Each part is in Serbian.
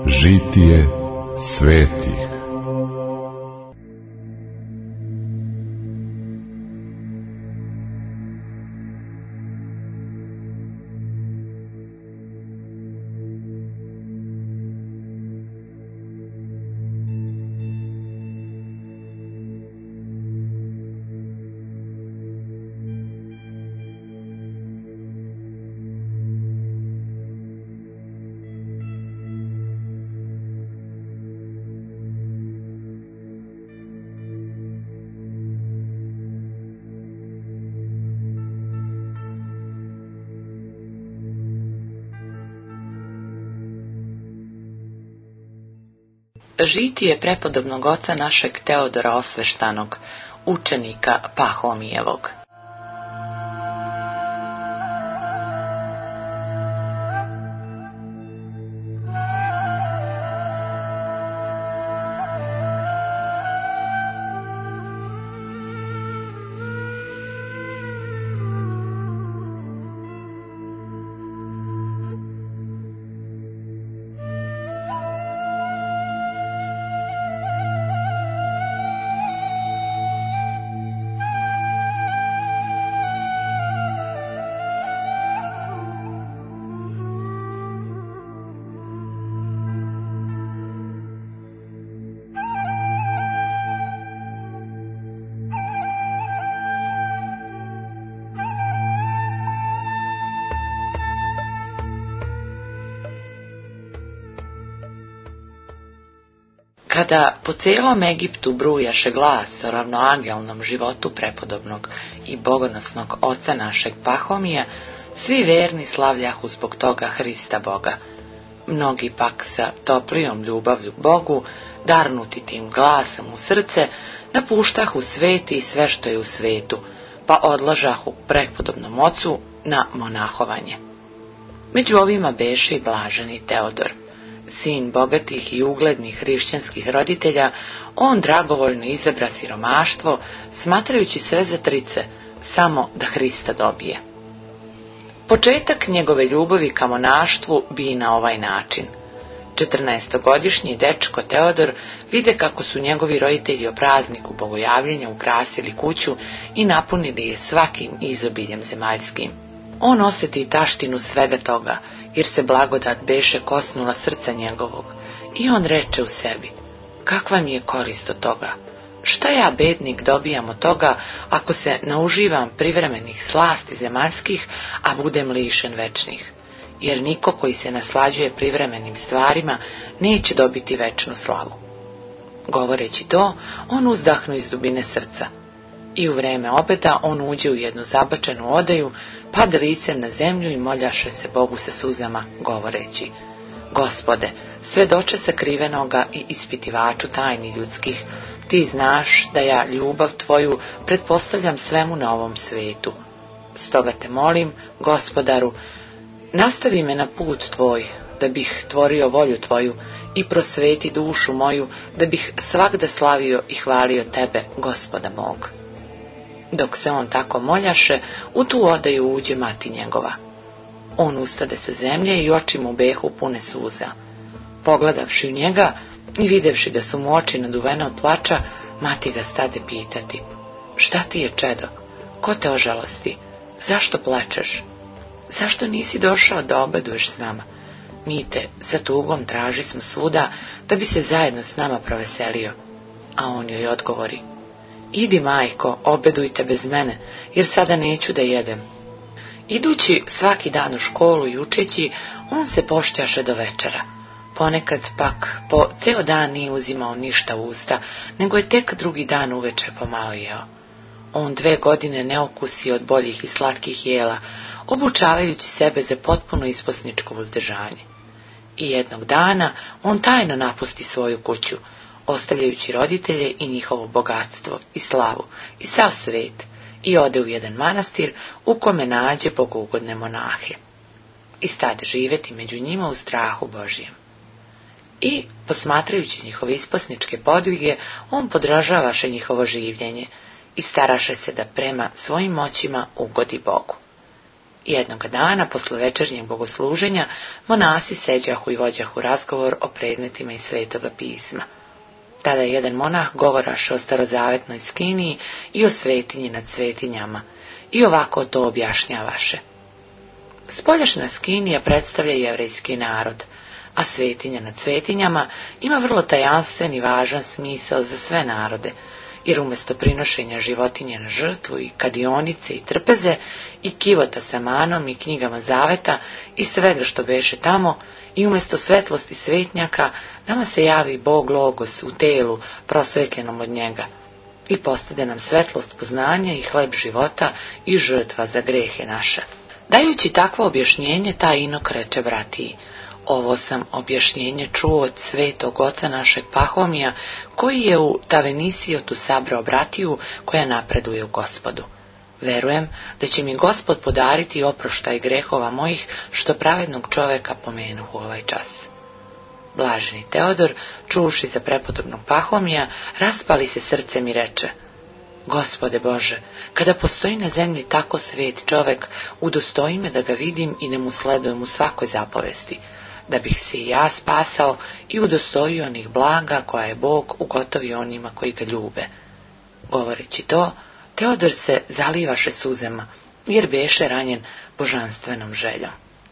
Žitije svetih. Žitije prepodobnog oca našeg Teodora Osveštanog, učenika Pahomijevog. Kada po cijelom Egiptu brujaše glas o ravnoangelnom životu prepodobnog i bogonosnog oca našeg Pahomija, svi verni slavljahu zbog toga Hrista Boga. Mnogi pak sa toplijom ljubavlju Bogu, darnuti tim glasom u srce, napuštahu svet i sve što je u svetu, pa odlažahu prepodobnom ocu na monahovanje. Među ovima beše i blaženi Teodor. Sin bogatih i uglednih hrišćanskih roditelja, on dragovoljno izabra siromaštvo, smatrajući sve za trice, samo da Hrista dobije. Početak njegove ljubavi ka monaštvu bi na ovaj način. 14-godišnji dečko Teodor vide kako su njegovi roditelji o prazniku bogojavljenja ukrasili kuću i napunili je svakim izobiljem zemaljskim. On osjeti taštinu svega toga, jer se blagodat beše kosnula srca njegovog, i on reče u sebi: kakva mi je korist od toga? Šta ja, bednik, dobijam od toga, ako se nauživam privremenih slasti zemaljskih, a budem lišen večnih? Jer niko koji se naslađuje privremenim stvarima neće dobiti večnu slavu. Govoreći to, on uzdahnu iz dubine srca. I u vreme obeda on uđe u jednu zabačenu odaju, pade licem na zemlju i moljaše se Bogu sa suzama, govoreći: Gospode, svedoče sakrivenoga i ispitivaču tajni ljudskih, ti znaš da ja ljubav tvoju pretpostavljam svemu na ovom svetu. Stoga te molim, Gospodaru, nastavi me na put tvoj, da bih tvorio volju tvoju, i prosveti dušu moju, da bih svagda slavio i hvalio tebe, Gospoda mog. Dok se on tako moljaše, u tu odaju uđe mati njegova. On ustade sa zemlje i oči mu behu pune suza. Pogledavši u njega i videvši da su mu oči naduvene od plača, mati ga stade pitati: šta ti je, čedo? Ko te ožalosti? Zašto plačeš? Zašto nisi došao da obeduješ s nama? Mi te sa tugom traži smo svuda, da bi se zajedno s nama proveselio. A on joj odgovori: idi, majko, obedujte bez mene, jer sada neću da jedem. Idući svaki dan u školu i učeći, on se poštjaše do večera. Ponekad pak po ceo dan nije uzimao ništa u usta, nego je tek drugi dan uveče pomalo jeo. On 2 godine ne okusi od boljih i slatkih jela, obučavajući sebe za potpuno isposničko uzdržanje. I jednog dana on tajno napusti svoju kuću, ostavljajući roditelje i njihovo bogatstvo i slavu i sav svet, i ode u jedan manastir u kome nađe bogougodne monahe. I stade živeti među njima u strahu Božjem. I, posmatrajući njihove isposničke podvige, on podražavaše njihovo življenje i staraše se da prema svojim moćima ugodi Bogu. Jednoga dana, posle večernjeg bogosluženja, monasi seđahu i vođahu razgovor o predmetima iz Svetoga pisma. Tada je jedan monah govoraše o starozavetnoj skiniji i o svetinji nad svetinjama, i ovako to objašnjavaše. Spoljašnja skinija predstavlja jevrejski narod, a svetinja nad svetinjama ima vrlo tajanstven i važan smisao za sve narode, jer umjesto prinošenja životinje na žrtvu i kadionice i trpeze i kivota sa manom i knjigama zaveta i svega što beše tamo, i umjesto svetlosti svetnjaka nama se javi Bog Logos u telu prosvetljenom od njega i postade nam svetlost poznanja i hleb života i žrtva za grehe naše. Dajući takvo objašnjenje, taj inok reče bratiji: ovo sam objašnjenje čuo od svetog oca našeg Pahomija, koji je u Tavenisiotu sabrao bratiju koja napreduje u Gospodu. Verujem da će mi Gospod podariti oproštaj grehova mojih, što pravednog čoveka pomenuh u ovaj čas. Blaženi Teodor, čuši za prepodobnog Pahomija, raspali se srcem i reče: Gospode Bože, kada postoji na zemlji tako svet čovek, udostoji me da ga vidim i da mu sledujem u svakoj zapovesti, da bih se i ja spasao i udostojio onih blaga koja je Bog ugotovio onima koji ga ljube. Govoreći to, Teodor se zalivaše suzama, jer beše ranjen božanstvenom željom.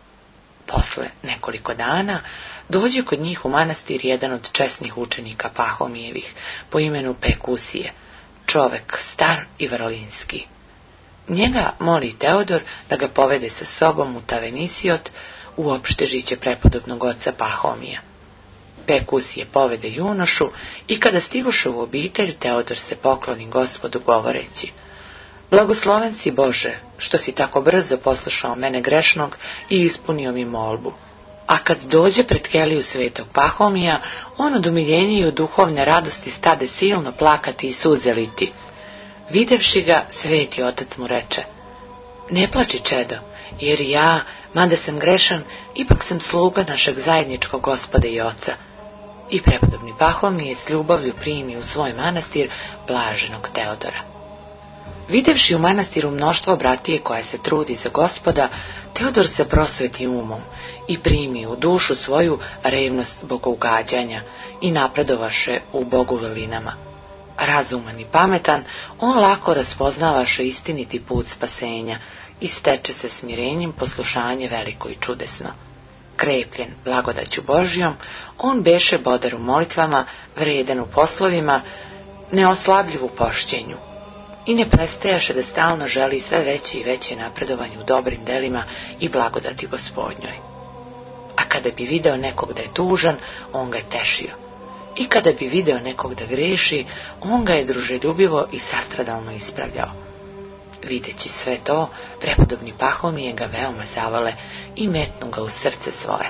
Posle nekoliko dana dođe kod njih u manastir jedan od česnih učenika Pahomijevih, po imenu Pekusije, čovek star i vrlinski. Njega moli Teodor da ga povede sa sobom u Tavenisiot, u opštežiće prepodobnog oca Pahomija. Pekusije povede junošu i kada stigoše u obitelj, Teodor se pokloni Gospodu govoreći: Blagosloven si Bože, što si tako brzo poslušao mene grešnog i ispunio mi molbu. A kad dođe pred keliju svetog Pahomija, on od umiljenja i od duhovne radosti stade silno plakati i suze liti. Videvši ga, sveti otac mu reče: Ne plači, čedo, jer ja, mada sam grešan, ipak sam sluga našeg zajedničkog Gospoda i Oca. I prepodobni Pahomije s ljubavlju primi u svoj manastir blaženog Teodora. Videvši u manastiru mnoštvo bratije koja se trudi za Gospoda, Teodor se prosveti umom i primi u dušu svoju revnost bogougađanja i napredovaše u bogovelinama. Razuman i pametan, on lako raspoznavaše istiniti put spasenja i steče se smirenjem poslušanje veliko i čudesno. Krepljen blagodaću Božjom, on beše bodar u molitvama, vredan u poslovima, neoslabljiv u pošćenju i ne prestajaše da stalno želi sve veće i veće napredovanje u dobrim delima i blagodati Gospodnjoj. A kada bi video nekog da je tužan, on ga je tešio. I kada bi video nekog da greši, on ga je druželjubivo i sastradalno ispravljao. Videći sve to, prepodobni Pahomije ga veoma zavole i metnu ga u srce svoje.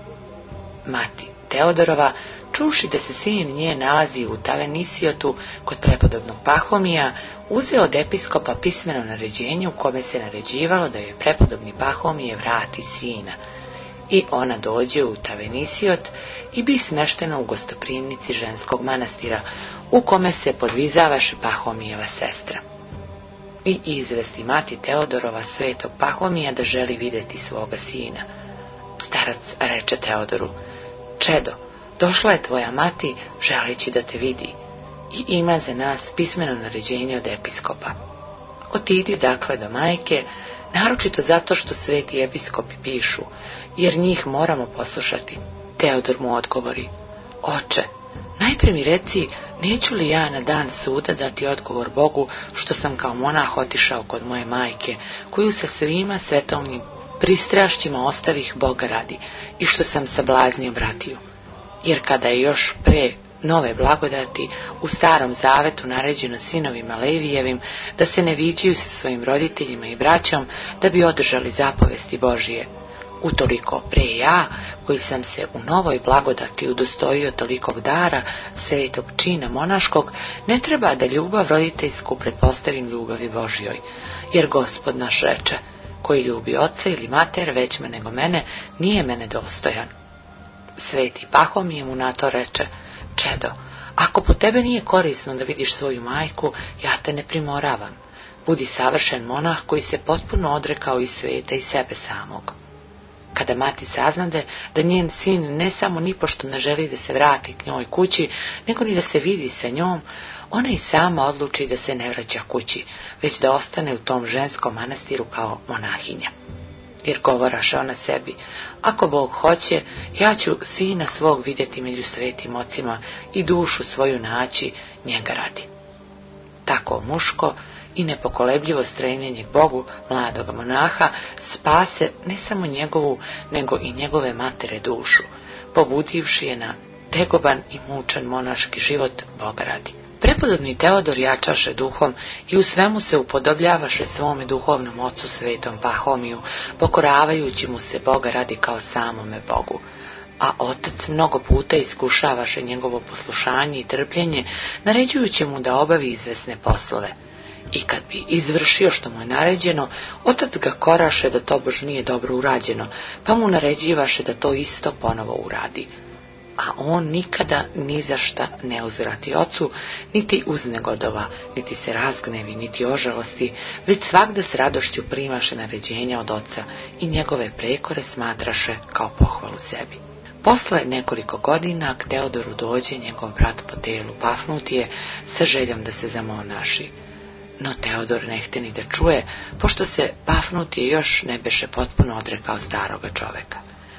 Mati Teodorova, čuši da se sin nje nalazi u Tavenisiotu kod prepodobnog Pahomija, uzeo od episkopa pismeno naređenje u kome se naređivalo da joj prepodobni Pahomije vrati sina. I ona dođe u Tavenisiot i bi smeštena u gostoprimnici ženskog manastira, u kome se podvizavaše Pahomijeva sestra. I izvesti mati Teodorova svetog Pahomija da želi vidjeti svoga sina. Starac reče Teodoru: Čedo, došla je tvoja mati želeći da te vidi i ima za nas pismeno naređenje od episkopa. Otidi dakle do majke, naročito zato što sveti episkopi pišu, jer njih moramo poslušati. Teodor mu odgovori: Oče, najprije mi reci, neću li ja na dan suda dati odgovor Bogu što sam kao monah otišao kod moje majke, koju sa svima svetovnim pristrašćima ostavih Boga radi i što sam sablaznio bratiju. Jer kada je još pre nove blagodati u starom zavetu naređeno sinovima Levijevim da se ne viđaju sa svojim roditeljima i braćom da bi održali zapovesti Božije, utoliko pre ja, koji sam se u novoj blagodati udostojio tolikog dara, svetog čina monaškog, ne treba da ljubav roditeljsku pretpostavim ljubavi Božjoj, jer Gospod naš reče: koji ljubi oca ili mater većme nego mene, nije mene dostojan. Sveti Pahomije mu na to reče: Čedo, ako po tebe nije korisno da vidiš svoju majku, ja te ne primoravam. Budi savršen monah koji se potpuno odrekao i sveta i sebe samog. Kada mati saznade da njen sin ne samo nipošto ne želi da se vrati k njoj kući, nego ni da se vidi sa njom, ona i sama odluči da se ne vraća kući, već da ostane u tom ženskom manastiru kao monahinja. Jer govoraše ona sebi, ako Bog hoće, ja ću sina svog vidjeti među svetim ocima i dušu svoju naći njega radi. Tako muško i nepokolebljivo strenjenje Bogu mladoga monaha spase ne samo njegovu, nego i njegove matere dušu, pobudivši je na tegoban i mučan monaški život Boga radi. Prepodobni Teodor jačaše duhom i u svemu se upodobljavaše svome duhovnom ocu svetom Pahomiju, pokoravajući mu se Boga radi kao samome Bogu. A otac mnogo puta iskušavaše njegovo poslušanje i trpljenje, naređujući mu da obavi izvesne poslove. I kad bi izvršio što mu je naređeno, otac ga koraše da tobož nije dobro urađeno, pa mu naređivaše da to isto ponovo uradi. A on nikada ni za šta ne uzvrati ocu, niti uznegodova, niti se razgnevi, niti ožalosti, već svagda s radošću primaše naređenja od oca i njegove prekore smatraše kao pohvalu sebi. Posle nekoliko godina k Teodoru dođe njegov brat po telu Pafnutije sa željom da se zamonaši. No Teodor ne hte ni da čuje, pošto se Pafnutije još ne beše potpuno odrekao staroga čoveka.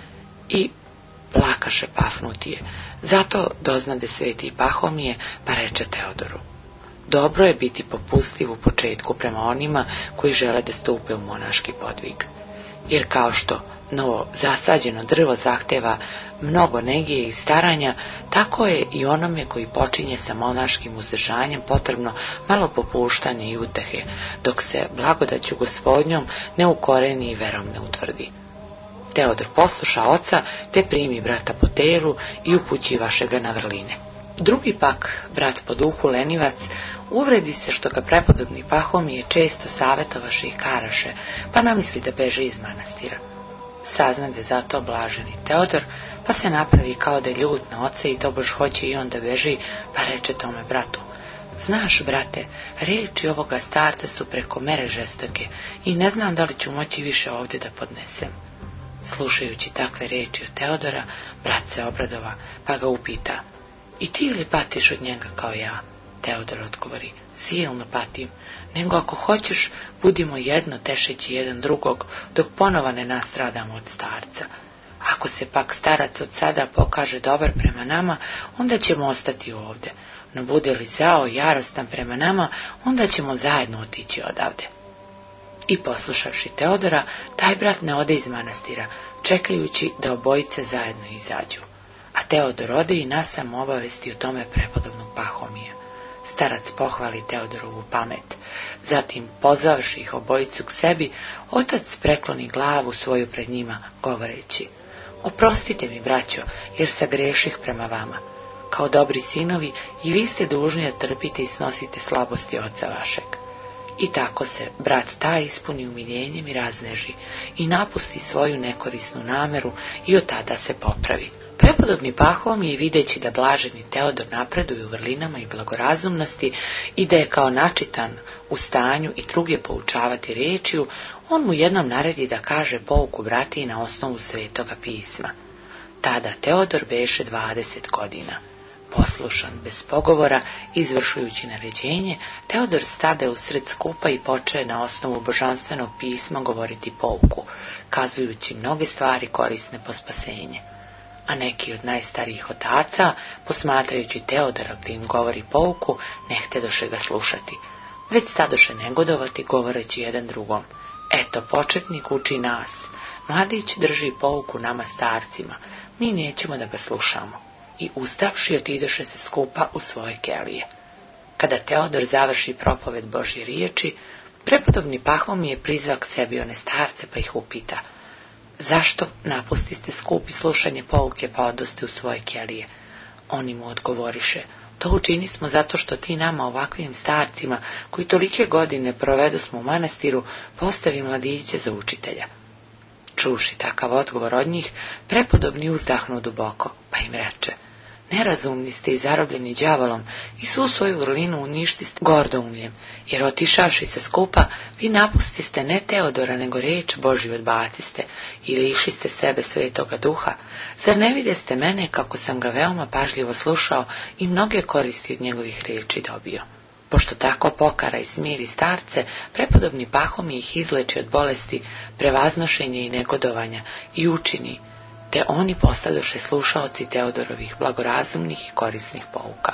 I plakaše Pafnutije, zato doznade sveti Pahomije, pa reče Teodoru: dobro je biti popustljiv u početku prema onima koji žele da stupe u monaški podvig. Jer kao što novo zasađeno drvo zahteva mnogo negije i staranja, tako je i onome koji počinje sa monaškim uzdržanjem potrebno malo popuštanje i utehe, dok se blagodaću Gospodnjom ne ukoreni i verom ne utvrdi. Teodor posluša oca, te primi brata po telu i upućivaše ga na vrline. Drugi pak, brat po duhu lenivac, uvredi se što ga prepodobni Pahomije često savjetovaše i karaše, pa namisli da beže iz manastira. Saznade zato blaženi Teodor, pa se napravi kao da je ljut na oca i tobož hoće i on da beži, pa reče tome bratu: znaš, brate, riječi ovoga starca su preko mere žestoke i ne znam da li ću moći više ovdje da podnesem. Slušajući takve riječi od Teodora, brat se obradova, pa ga upita: i ti li patiš od njega kao ja? Teodor odgovori: silno patim, nego ako hoćeš, budimo jedno tešeći jedan drugog, dok ponova ne nastradamo od starca. Ako se pak starac od sada pokaže dobar prema nama, onda ćemo ostati ovdje, no bude li zao i jarostan prema nama, onda ćemo zajedno otići odavde. I poslušavši Teodora, taj brat ne ode iz manastira, čekajući da obojice zajedno izađu. A Teodor ode i nasam obavesti o tome prepodobnog Pahomija. Starac pohvali Teodorovu pamet. Zatim, pozvavši ih obojicu k sebi, otac prekloni glavu svoju pred njima, govoreći: oprostite mi, braćo, jer sagreših prema vama. Kao dobri sinovi, i vi ste dužni da trpite i snosite slabosti oca vašeg. I tako se brat taj ispuni umiljenjem i razneži i napusti svoju nekorisnu nameru i od tada se popravi. Prepodobni Pahomije, videći da blaženi Teodor napreduje u vrlinama i blagorazumnosti i da je kao načitan u stanju i druge poučavati riječju, on mu jednom naredi da kaže pouku bratiji na osnovu svetoga pisma. Tada Teodor beše 20 godina. Poslušan, bez pogovora, izvršujući naređenje, Teodor stade u sred skupa i počeje na osnovu božanstvenog pisma govoriti pouku, kazujući mnoge stvari korisne po spasenje. A neki od najstarijih otaca, posmatrajući Teodora gdje im govori pouku, ne htedoše ga slušati, već stadoše negodovati govoreći jedan drugom: eto, početnik uči nas, mladić drži pouku nama starcima, mi nećemo da ga slušamo. I ustavši, otidoše se skupa u svoje kelije. Kada Teodor završi propoved Božje riječi, prepodobni Pahomije prizva k sebi one starce, pa ih upita: zašto napustiste skup i slušanje pouke pa odoste u svoje kelije? Oni mu odgovoriše: to učini smo zato što ti nama, ovakvim starcima, koji tolike godine provedu smo u manastiru, postavi mladiće za učitelja. Čuši takav odgovor od njih, prepodobni uzdahnu duboko, pa im reče: Nerazumni ste i zarobljeni đavolom i svu svoju vrlinu uništiste gordoumljem, jer otišavši se skupa, vi napustiste ne Teodora, nego riječ Božju odbaciste i lišiste sebe Svetoga Duha. Zar ne videste mene kako sam ga veoma pažljivo slušao i mnoge koristi od njegovih riječi dobio? Pošto tako pokara i smiri starce, prepodobni Pahomije ih izleči od bolesti, prevaznošenja i negodovanja i učini, te oni postadoše slušaoci Teodorovih blagorazumnih i korisnih pouka.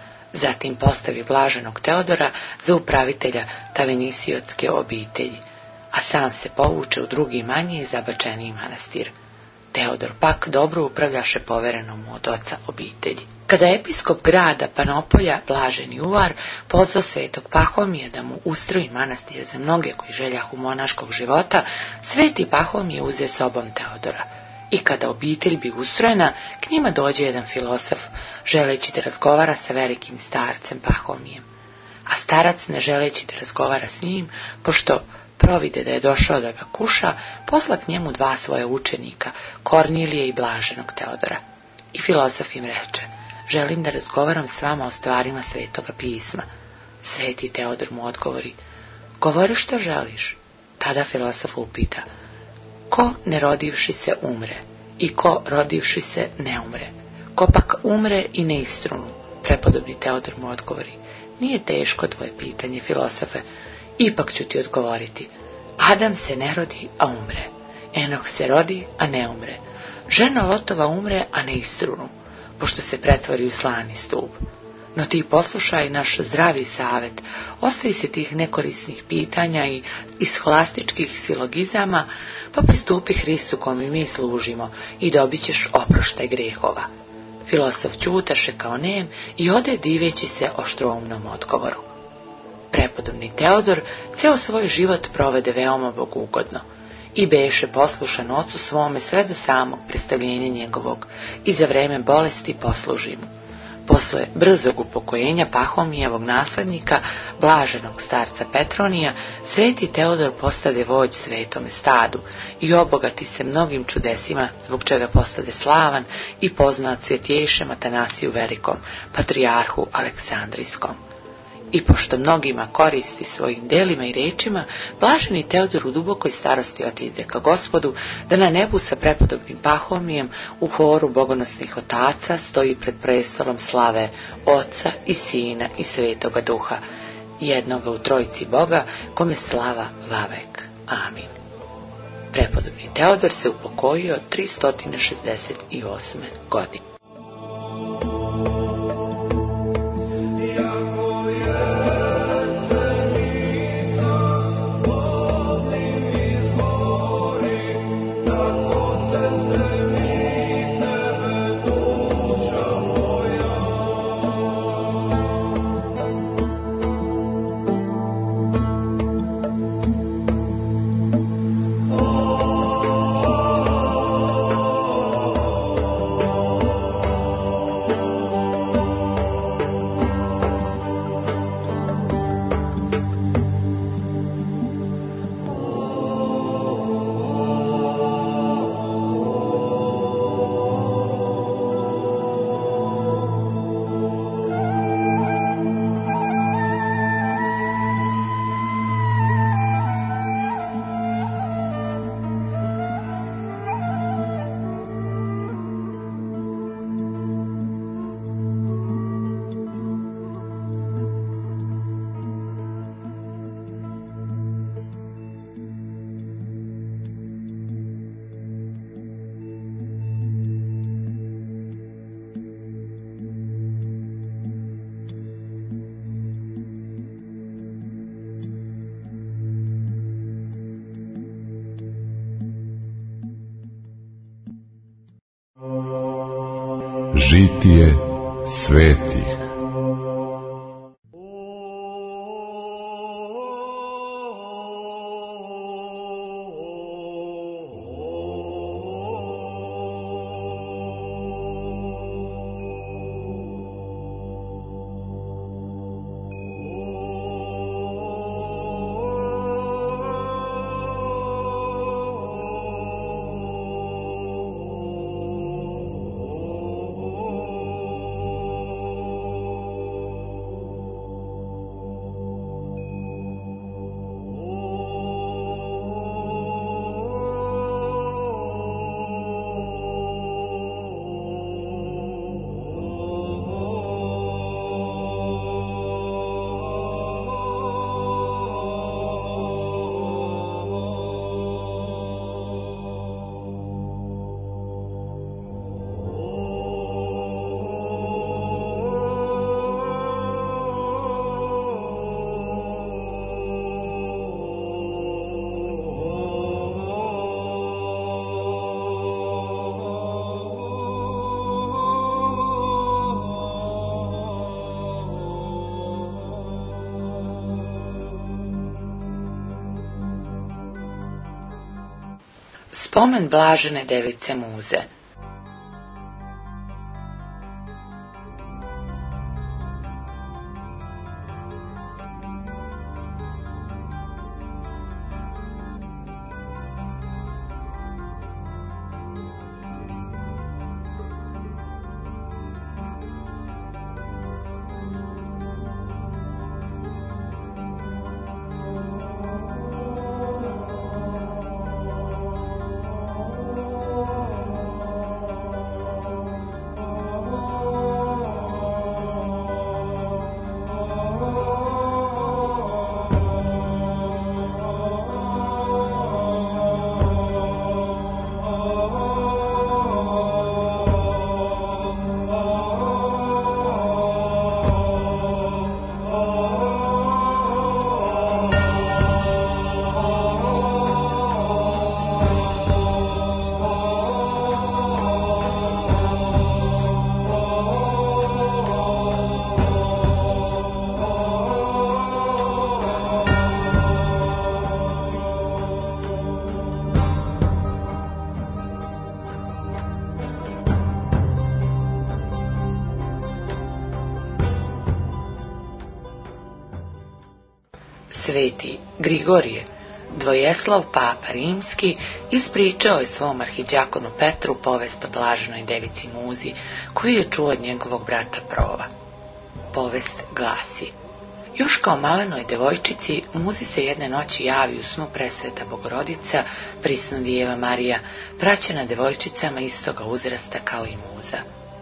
Zatim postavi blaženog Teodora za upravitelja Tavenisiotske obitelji, a sam se povuče u drugi manji i zabačeniji manastir. Teodor pak dobro upravljaše poverenom mu od oca obitelji. Kada episkop grada Panopolja, blaženi Uvar, pozvao svetog Pahomija da mu ustroji manastir za mnoge koji željahu monaškog života, sveti Pahomije uze sobom Teodora. I kada obitelj bi ustrojena, k njima dođe jedan filosof, želeći da razgovara sa velikim starcem Pahomijem. A starac, ne želeći da razgovara s njim, pošto provide da je došao da ga kuša, posla k njemu dva svoja učenika, Kornilije i blaženog Teodora. I filosof im reče: želim da razgovaram s vama o stvarima Svetoga pisma. Sveti Teodor mu odgovori: govori što želiš. Tada filosof upita: ko ne rodivši se umre i ko rodivši se ne umre? Ko pak umre i ne istrunu? Prepodobni Teodor mu odgovori: nije teško tvoje pitanje, filosofe, ipak ću ti odgovoriti. Adam se ne rodi, a umre. Enoh se rodi, a ne umre. Žena Lotova umre, a ne istrunu, pošto se pretvori u slani stup. No ti poslušaj naš zdravi savet, ostavi se tih nekorisnih pitanja i isholastičkih silogizama, pa pristupi Hristu kome mi služimo i dobit ćeš oproštaj grehova. Filosof ćutaše kao nem i ode diveći se oštroumnom odgovoru. Prepodobni Teodor ceo svoj život provede veoma bogugodno i beše poslušan ocu svome sve do samog predstavljenja njegovog i za vreme bolesti posluži mu. Posle brzog upokojenja Pahomijevog naslednika, blaženog starca Petronija, sveti Teodor postade vođ svetome stadu i obogati se mnogim čudesima, zbog čega postade slavan i poznat svjetjejšem Atanasiju Velikom, patrijarhu Aleksandrijskom. I pošto mnogima koristi svojim delima i rečima, blaženi Teodor u dubokoj starosti otide ka Gospodu, da na nebu sa prepodobnim Pahomijem u horu bogonosnih otaca stoji pred prestolom slave Oca i Sina i Svetoga Duha, jednoga u trojici Boga, kome slava vavek. Amin. Prepodobni Teodor se upokojio 368. godine. Žitije svetih. spomen blažene device Muze. Sveti Grigorije, Dvojeslav papa rimski, ispričao je svom arhidjakonu Petru povest o blaženoj devici Muzi, koju je čuo od njegovog brata Prova. Povest glasi: još kao malenoj devojčici Muzi se jedne noći javi u snu presveta Bogorodica, prisno Dijeva Marija, praćena devojčicama istoga uzrasta kao i Muza.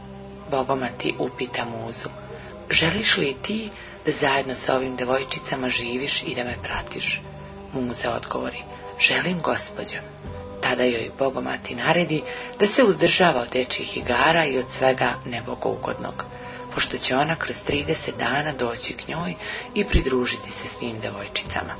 Bogomati upita Muzu: želiš li ti da zajedno sa ovim devojčicama živiš i da me pratiš? Muza odgovori: želim, gospođo. Tada joj Bogomati naredi da se uzdržava od dečjih igara i od svega nebogougodnog, pošto će ona kroz 30 dana doći k njoj i pridružiti se s njim devojčicama.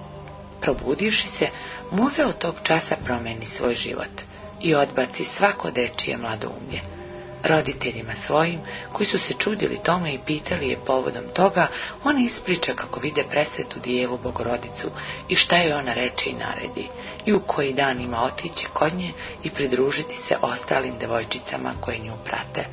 Probudivši se, Muza od tog časa promeni svoj život i odbaci svako dečije mladoumlje. Roditeljima svojim, koji su se čudili tome i pitali je povodom toga, ona ispriča kako vide presvetu Dijevu Bogorodicu i šta joj ona reče i naredi, i u koji dan ima otići kod nje i pridružiti se ostalim devojčicama koje nju prate.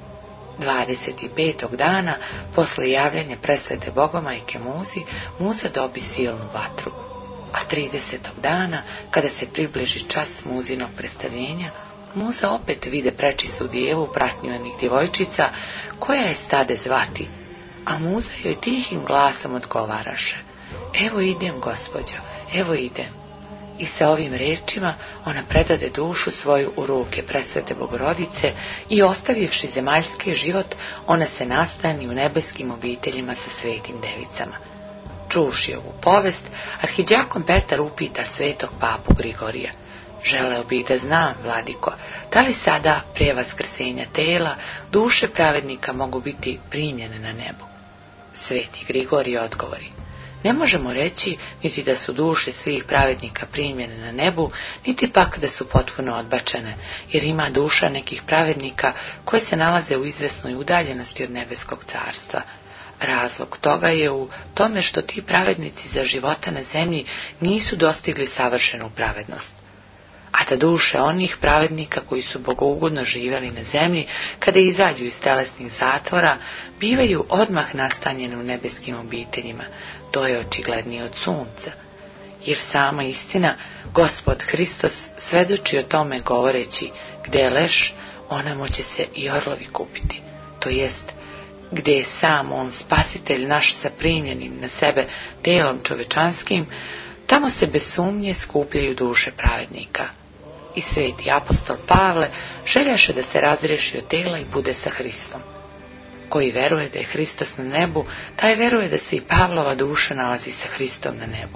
25. dana, posle javljanja presvete Bogomajke Muzi, Muza dobi silnu vatru, a 30. dana, kada se približi čas Muzinog predstavljenja, Muza opet vide prečistu Dijevu pratnjuvanih djevojčica, koja je stade zvati, a Muza joj tihim glasom odgovaraše: evo idem, gospođo, evo idem. I sa ovim rečima ona predade dušu svoju u ruke presvete Bogorodice i ostavivši zemaljski život, ona se nastani u nebeskim obiteljima sa svetim devicama. Čuvši ovu povest, arhidjakon Petar upita svetog papu Grigorija: želeo bih da znam, vladiko, da li sada prije vaskrsenja tela duše pravednika mogu biti primljene na nebu? Sveti Grigorije odgovori: ne možemo reći niti da su duše svih pravednika primljene na nebu, niti pak da su potpuno odbačene, jer ima duša nekih pravednika koje se nalaze u izvesnoj udaljenosti od nebeskog carstva. Razlog toga je u tome što ti pravednici za života na zemlji nisu dostigli savršenu pravednost. A da duše onih pravednika koji su bogougodno živjeli na zemlji, kada izađu iz telesnih zatvora, bivaju odmah nastanjeni u nebeskim obiteljima. To je očiglednije od sunca. Jer sama istina, Gospod Hristos, svedoči o tome govoreći: gdje je leš, onamo će se i orlovi kupiti. To jest, gdje je sam on, spasitelj naš, sa primljenim na sebe telom čovečanskim, tamo se bez sumnje skupljaju duše pravednika. I sveti apostol Pavle željaše da se razriješi od tela i bude sa Hristom. Koji veruje da je Hristos na nebu, taj veruje da se i Pavlova duša nalazi sa Hristom na nebu.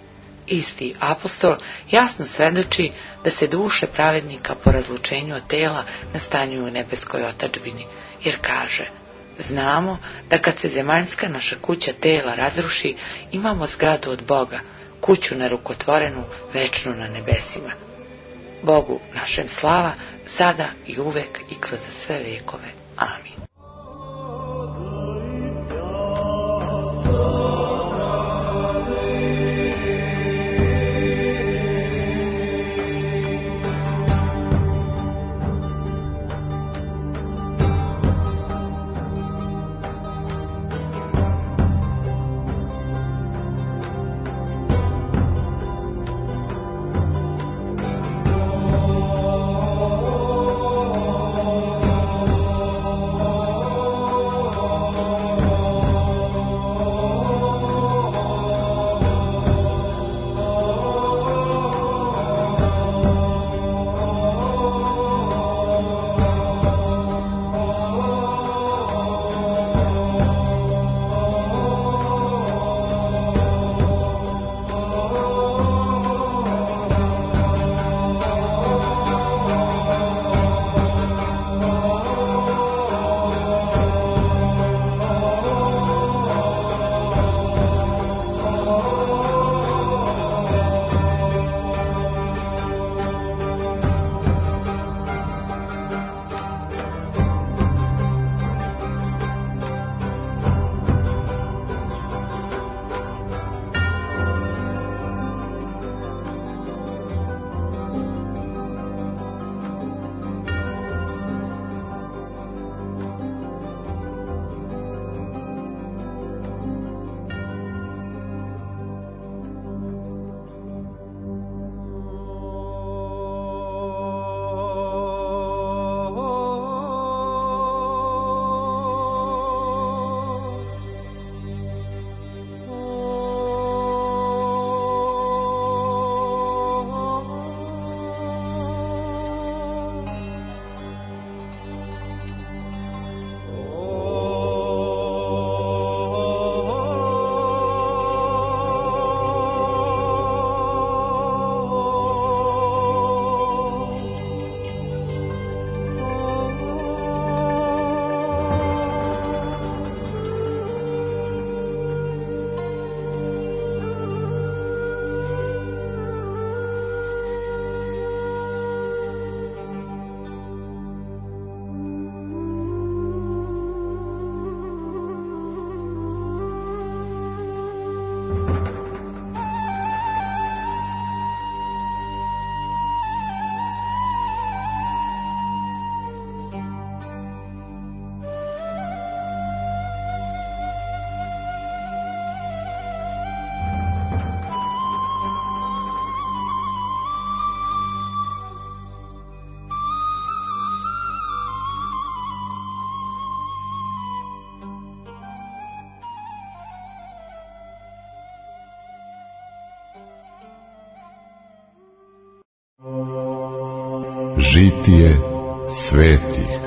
Isti apostol jasno svedoči da se duše pravednika po razlučenju od tela nastanjuju u nebeskoj otadžbini, jer kaže: znamo da kad se zemaljska naša kuća tela razruši, imamo zgradu od Boga, kuću nerukotvorenu, večnu na nebesima. Bogu našem slava, sada i uvek i kroz sve vekove. Amin. Žitije svetih.